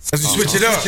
As we switch it up.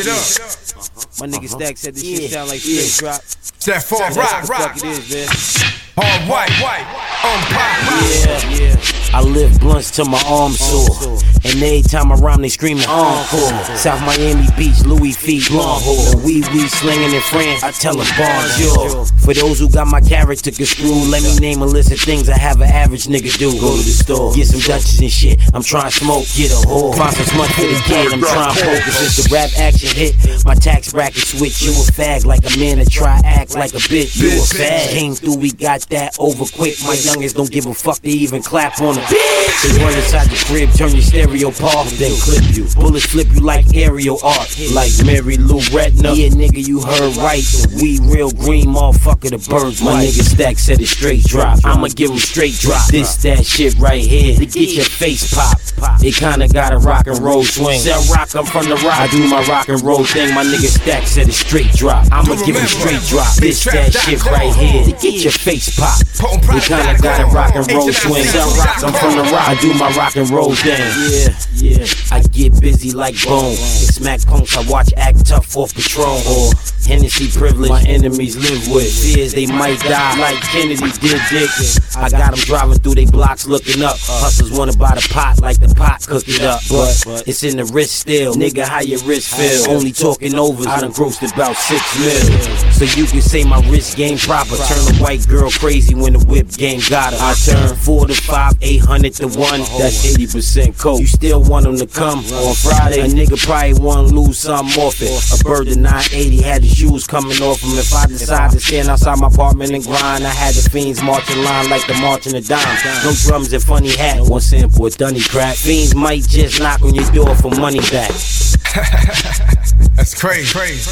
My nigga Stack said this shit sound like straight drop. That fall rock. Fuck it is, man. Hard white, on pop. Yeah. I live blunts till my arms sore, and every time I rhyme they screaming encore. South Miami Beach, Louis feet, blonde hole. And we slinging in France, I tell them bonjour. For those who got my character construed, let me name a list of things I have an average nigga do. Go to the store, get some Dutchess and shit. I'm trying to smoke, get a whore. Find some smut for the kid, I'm trying to focus. If the rap action hit, my tax bracket switch. You a fag like a man that try act like a bitch. You a fag. Came through, we got that over quick. My youngest don't give a fuck, they even clap on a bitch. They run inside the crib, turn your stereo off, then clip you. Bullets flip you like aerial art, like Mary Lou Retna. Yeah, nigga, you heard right. We real green, motherfucker, the birds. My nigga Stack said it straight drop. I'ma give him straight drop. This, that shit right here to get your face pop. It kinda got a rock and roll swing. Sell rock, I'm from the rock. I do my rock and roll thing. My nigga Stack said it straight drop. I'ma give him straight drop. This, that shit right here to get your face pop. It kinda got a rock and roll swing. Sell rock, I'm from the rock. I do my rock and roll thing. Yeah. I get busy like Bone. And smack punks I watch act tough off Patron. Or Hennessy privilege my enemies live with. Fears they might die like Kennedy did Dick. I got them driving through they blocks looking up. Hustlers wanna buy the pot like the pot cook it up. But it's in the wrist still. Nigga, how your wrist feel? Only talking overs, I done grossed about 6 mil. So you can say my wrist game proper. Turn a white girl crazy when the whip game got her. I turn 4 to 5, 800 to 1. That's 80% coke. You still want them to come on Friday? A nigga probably wanna lose something off it. A bird to 980 had the shoes coming off him. If I decide to stand outside my apartment and grind, I had the fiends marching line like the marching of dimes. No drums and funny hat, 1 cent for a dunny crack. Fiends might just knock on your door for money back. That's crazy.